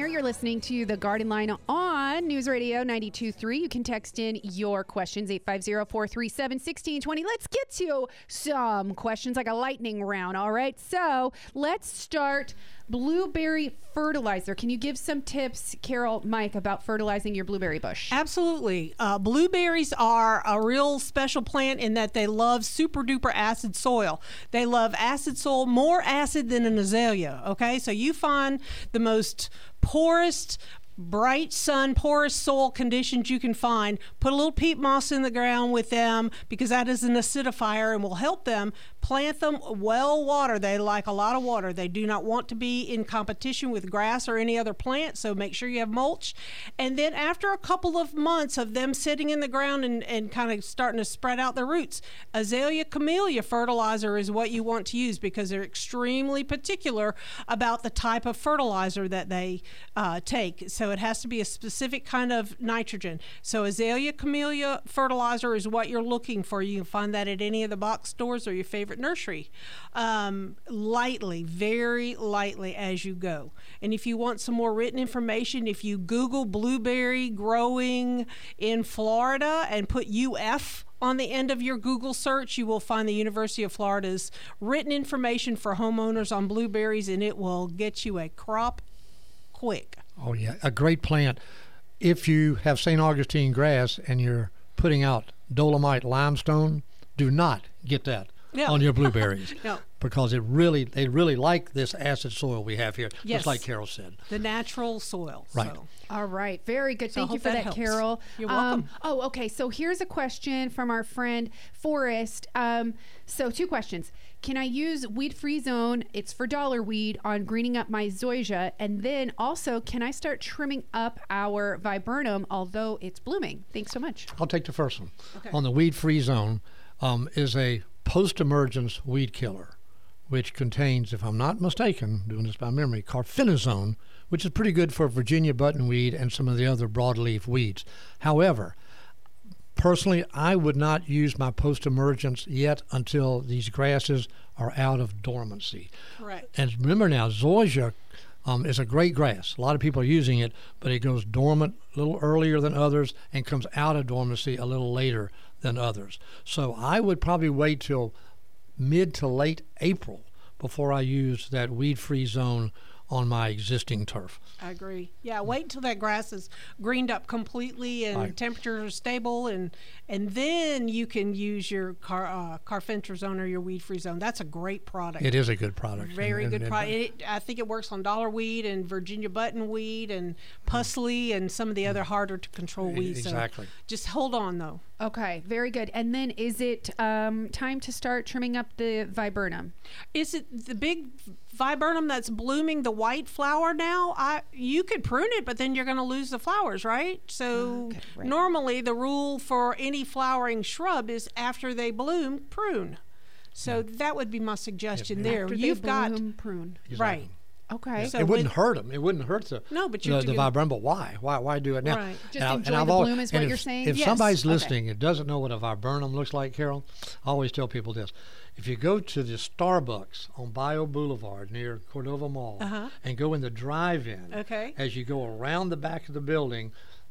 Center. You're listening to the Garden Line on News Radio ninety-two point three. You can text in your questions, eight five zero, four three seven, one six two zero. Let's get to some questions, like a lightning round, all right? So let's start. Blueberry fertilizer. Can you give some tips, Carol, Mike, about fertilizing your blueberry bush? Absolutely. Uh, blueberries are a real special plant in that they love super duper acid soil. They love acid soil, more acid than an azalea. Okay, so you find the most poorest, bright sun, porous soil conditions you can find. Put a little peat moss in the ground with them because that is an acidifier and will help them. Plant them well water. They like a lot of water. They do not want to be in competition with grass or any other plant, so make sure you have mulch. And then after a couple of months of them sitting in the ground and, and kind of starting to spread out their roots, Azalea Camellia fertilizer is what you want to use because they're extremely particular about the type of fertilizer that they uh, take. So it has to be a specific kind of nitrogen. So Azalea Camellia fertilizer is what you're looking for. You can find that at any of the box stores or your favorite nursery. Um, lightly, very lightly as you go. And if you want some more written information, if you Google blueberry growing in Florida and put U F on the end of your Google search, you will find the University of Florida's written information for homeowners on blueberries, and it will get you a crop quick. Oh, yeah, a great plant. If you have Saint Augustine grass and you're putting out dolomite limestone, do not get that No. on your blueberries. No. Because it really, they really like this acid soil we have here, Yes. just like Carol said. The natural soil. Right. So. All right. Very good. So I Thank you hope for that that, helps. Carol. You're welcome. Um, oh, okay. So here's a question from our friend Forrest. Um, so two questions. Can I use Weed Free Zone? It's for dollar weed on greening up my zoysia. And then also, can I start trimming up our viburnum, although it's blooming? Thanks so much. I'll take the first one. Okay. On the weed-free zone um, is a post-emergence weed killer, which contains, if I'm not mistaken, doing this by memory, carfenazone, which is pretty good for Virginia buttonweed and some of the other broadleaf weeds. However, personally, I would not use my post-emergence yet until these grasses are out of dormancy. Correct. And remember now, zoysia um, is a great grass. A lot of people are using it, but it goes dormant a little earlier than others and comes out of dormancy a little later than others. So I would probably wait till mid to late April before I use that weed-free zone on my existing turf. I agree. Yeah, wait until that grass is greened up completely and Right. temperatures are stable, and and then you can use your car, uh, carfenazone or your weed-free zone. That's a great product. It is a good product. Very And- good and- product. It, I think it works on dollarweed and Virginia buttonweed and pusley and some of the other harder to control weeds. So Exactly. just hold on though. Okay, very good. And then is it um, time to start trimming up the viburnum? Is it the big viburnum that's blooming, the white flower now? I you could prune it, but then you're going to lose the flowers, right? So Okay, right. normally the rule for any flowering shrub is after they bloom, prune. So that would be my suggestion there. After they You've got bloom, prune. right. Okay. It, So it wouldn't with- hurt them. It wouldn't hurt the No, but the, you're the gonna- viburnum. But why? Why? Why do it now? Right. Just I- enjoy I've the al- bloom is and what if, you're saying? If Yes. somebody's Okay. listening and doesn't know what a viburnum looks like, Carol, I always tell people this: if you go to the Starbucks on Bio Boulevard near Cordova Mall Uh-huh. and go in the drive-in, Okay. as you go around the back of the building,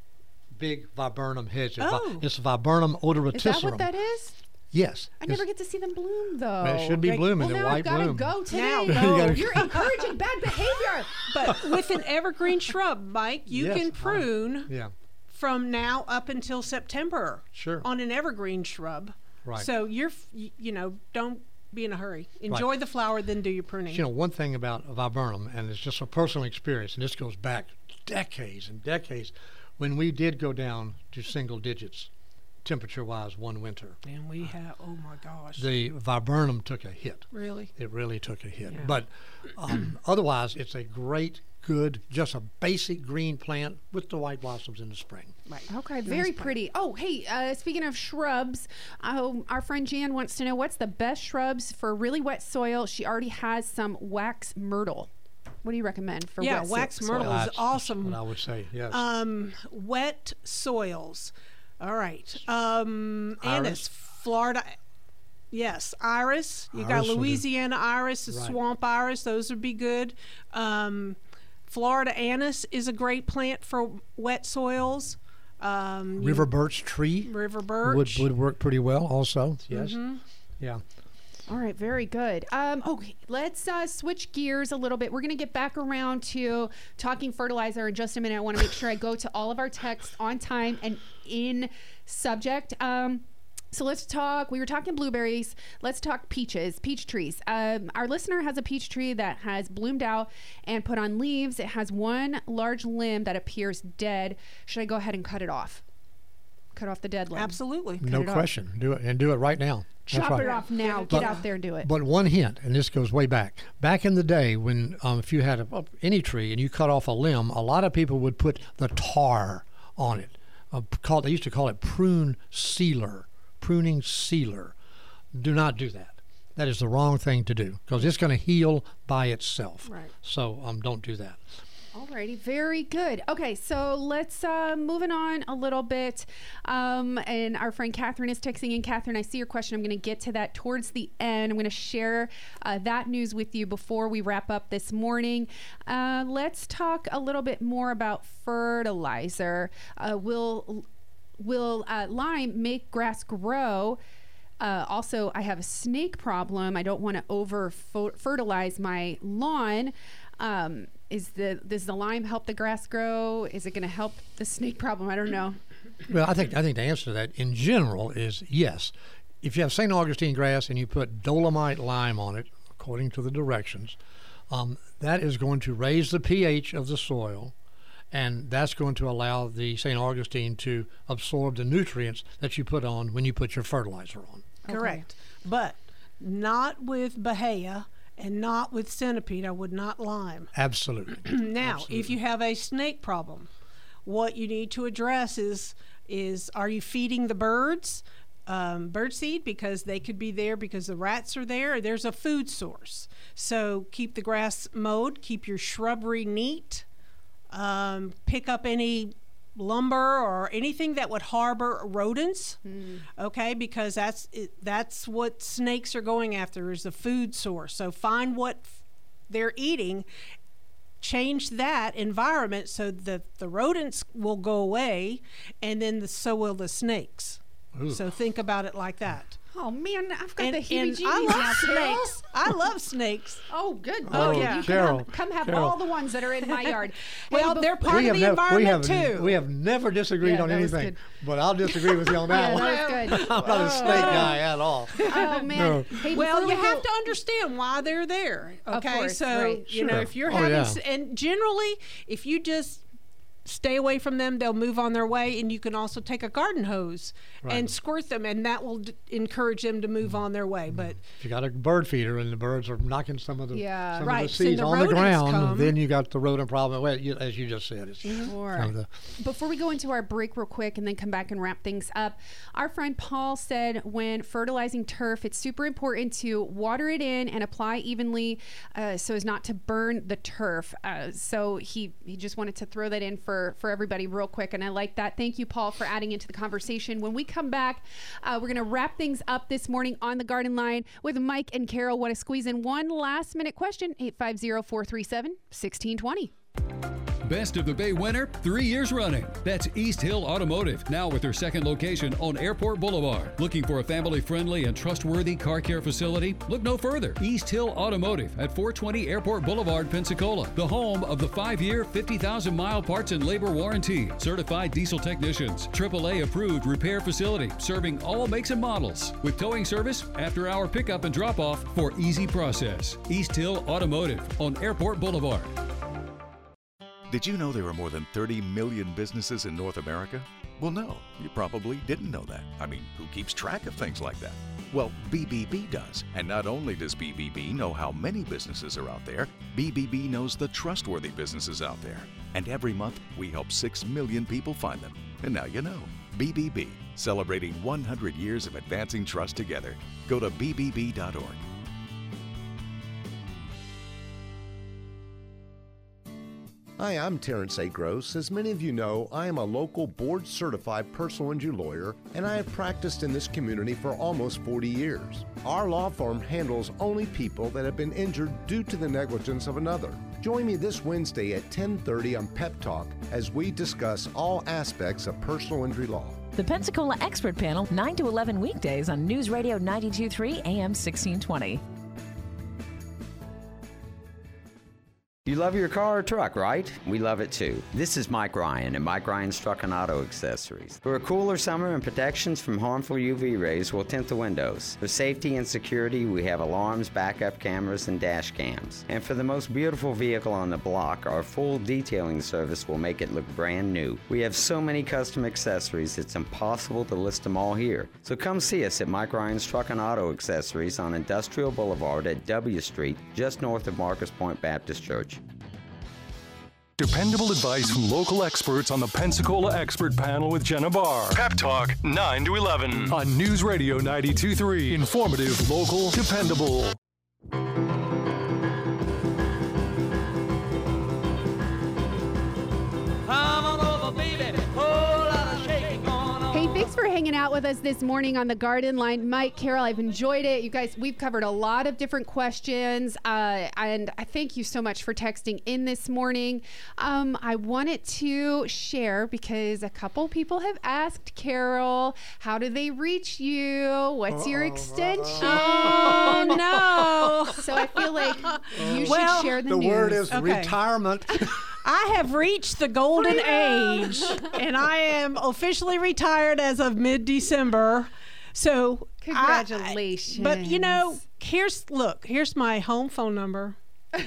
big viburnum hedge. It's vi- Oh. It's viburnum odoraticerum. Is that what that is? Yes. I It's- never get to see them bloom, though. Well, it should be Right. blooming, Well, the now white I've gotta bloom. go today. Now You go. gotta- You're encouraging bad behavior. But with an evergreen shrub, Mike, you Yes, can I- prune Yeah. from now up until September. Sure. On an evergreen shrub. Right. So you're, f- y- you know, don't be in a hurry. Enjoy the flower, then do your pruning. You know, one thing about viburnum, and it's just a personal experience, and this goes back decades and decades, when we did go down to single digits, temperature-wise, one winter, And we have, oh my gosh. the viburnum took a hit. Really? It really took a hit. Yeah. But um, otherwise, it's a great, good, just a basic green plant with the white blossoms in the spring. Right. Okay, very pretty. Oh, hey, uh, speaking of shrubs, um, our friend Jan wants to know what's the best shrubs for really wet soil. She already has some wax myrtle. What do you recommend for Yeah, wet wax soil? myrtle is That's awesome. what I would say, yes. Um, wet soils. All right. Um, Iris? anise, Florida. Yes, iris. You got Iris will do. Louisiana iris, the Right. swamp iris. Those would be good. Um, Florida anise is a great plant for wet soils. Um, River you, birch tree River birch. would, would work pretty well also, yes. Mhm. Yeah. All right, very good. Um, okay, let's uh, switch gears a little bit. We're going to get back around to talking fertilizer in just a minute. I want to make sure I go to all of our texts on time and in subject. Um, so let's talk. We were talking blueberries. Let's talk peaches, peach trees. Um, our listener has a peach tree that has bloomed out and put on leaves. It has one large limb that appears dead. Should I go ahead and cut it off? Cut off the dead limb? Absolutely. No question. Do it, and do it right now. That's Chop right. it off now. Get But- out there and do it. But one hint, and this goes way back. Back in the day, when um, if you had a, any tree and you cut off a limb, a lot of people would put the tar on it. Uh, called, they used to call it prune sealer, pruning sealer. Do not do that. That is the wrong thing to do because it's going to heal by itself. Right. So um, don't do that. Alrighty, very good. Okay, so let's uh, moving on a little bit. Um, and our friend Catherine is texting in. Catherine, I see your question. I'm going to get to that towards the end. I'm going to share uh, that news with you before we wrap up this morning. Uh, let's talk a little bit more about fertilizer. Uh, will will uh, lime make grass grow? Uh, also, I have a snake problem. I don't want to over fertilize my lawn. Um, is the does the lime help the grass grow? Is it going to help the snake problem? I don't know. Well, I think I think the answer to that in general is yes. If you have Saint Augustine grass and you put dolomite lime on it, according to the directions, um, that is going to raise the pH of the soil, and that's going to allow the Saint Augustine to absorb the nutrients that you put on when you put your fertilizer on. Correct. But not with Bahia and not with centipede. I would not lime. Absolutely. Now, Absolutely. if you have a snake problem, what you need to address is is are you feeding the birds um, bird seed because they could be there because the rats are there? There's a food source. So keep the grass mowed, keep your shrubbery neat, um, pick up any lumber or anything that would harbor rodents, mm. okay, because that's it, that's what snakes are going after is a food source. So find what f- they're eating, change that environment so that the rodents will go away, and then the, so will the snakes. Ooh. So think about it like that. Oh man, I've got And, the and heebie-jeebies I love now, Carol. snakes. I love snakes. Oh, good. Oh, Oh, yeah. You Carol, can come, come have Carol. all the ones that are in my yard. Well, Hey, they're bef- part we of have the never, we have, environment too. we have never disagreed Yeah, on that was anything, good. but I'll disagree with you on that Yeah, one. that was good. I'm not a snake guy at all. Oh man. No. Hey, Well, before you we have go- to understand why they're there. Of Okay, course, so right. you know Sure. if you're Oh, having, yeah. s- and generally, if you just stay away from them, they'll move on their way, and you can also take a garden hose Right. and squirt them, and that will d- encourage them to move on their way. But If you got a bird feeder and the birds are knocking some of the Yeah. some Right, of the so seeds the on the rodents ground, come. then you got the rodent problem. Well, you, as you just said, it's Sure. kind of the, Before we go into our break real quick and then come back and wrap things up, our friend Paul said when fertilizing turf, it's super important to water it in and apply evenly uh, so as not to burn the turf. Uh, so he, he just wanted to throw that in for, for everybody real quick, and I like that. Thank you, Paul, for adding into the conversation. When we come back, uh, we're going to wrap things up this morning on the Garden Line with Mike and Carol. Want to squeeze in one last minute question? eight five zero, four three seven, one six two zero. Best of the Bay winner, three years running. That's East Hill Automotive, now with their second location on Airport Boulevard. Looking for a family-friendly and trustworthy car care facility? Look no further. East Hill Automotive at four twenty Airport Boulevard, Pensacola. The home of the five-year, fifty thousand mile parts and labor warranty. Certified diesel technicians. triple A approved repair facility serving all makes and models. With towing service, after-hour pickup and drop-off for easy process. East Hill Automotive on Airport Boulevard. Did you know there are more than thirty million businesses in North America? Well, no, you probably didn't know that. I mean, who keeps track of things like that? Well, B B B does. And not only does B B B know how many businesses are out there, B B B knows the trustworthy businesses out there. And every month, we help six million people find them. And now you know. B B B, celebrating one hundred years of advancing trust together. Go to B B B dot org. Hi, I'm Terrence A. Gross. As many of you know, I am a local board-certified personal injury lawyer, and I have practiced in this community for almost forty years. Our law firm handles only people that have been injured due to the negligence of another. Join me this Wednesday at ten thirty on Pep Talk as we discuss all aspects of personal injury law. The Pensacola Expert Panel, nine to eleven weekdays on News Radio ninety-two point three A M sixteen twenty. You love your car or truck, right? We love it too. This is Mike Ryan at Mike Ryan's Truck and Auto Accessories. For a cooler summer and protections from harmful U V rays, we'll tint the windows. For safety and security, we have alarms, backup cameras, and dash cams. And for the most beautiful vehicle on the block, our full detailing service will make it look brand new. We have so many custom accessories, it's impossible to list them all here. So come see us at Mike Ryan's Truck and Auto Accessories on Industrial Boulevard at W Street, just north of Marcus Point Baptist Church. Dependable advice from local experts on the Pensacola Expert Panel with Jenna Barr. Pep Talk, nine to eleven on News Radio ninety-two point three. Informative, local, dependable. Hey, thanks for hanging out with us this morning on the Garden Line. Mike, Carol, I've enjoyed it. You guys, we've covered a lot of different questions, uh, and I thank you so much for texting in this morning. Um, I wanted to share because a couple people have asked Carol, how do they reach you? What's Uh-oh. your extension? Oh, no. So I feel like you well, should share the, the news. The word is okay. retirement. I have reached the golden age, and I am officially retired as of mid-December. So congratulations. I, but you know, here's look. Here's my home phone number.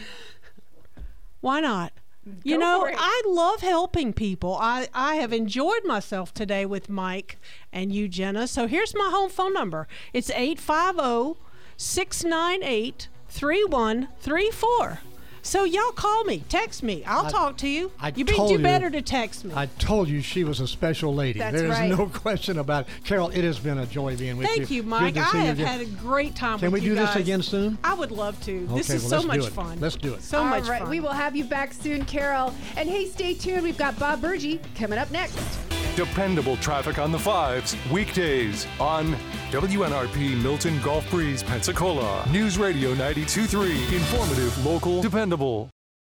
Why not? You Go know, for it. I love helping people. I, I have enjoyed myself today with Mike and you, Jenna. So here's my home phone number. It's eight five zero, six nine eight, three one three four. So y'all call me, text me. I'll I, talk to you. I you be told do you, better to text me. I told you she was a special lady. That's There's right. no question about it. Carol, it has been a joy being with Thank you. you, Mike. Good to see I you have again. had a great time Can with we you do guys. this again soon? I would love to. This Okay, is well, so let's much do it. fun. Let's do it. So All much right, fun. we will have you back soon, Carol. And hey, stay tuned. We've got Bob Burgie coming up next. Dependable traffic on the fives, weekdays on W N R P Milton Gulf Breeze, Pensacola. News Radio ninety-two point three. Informative, local, dependable.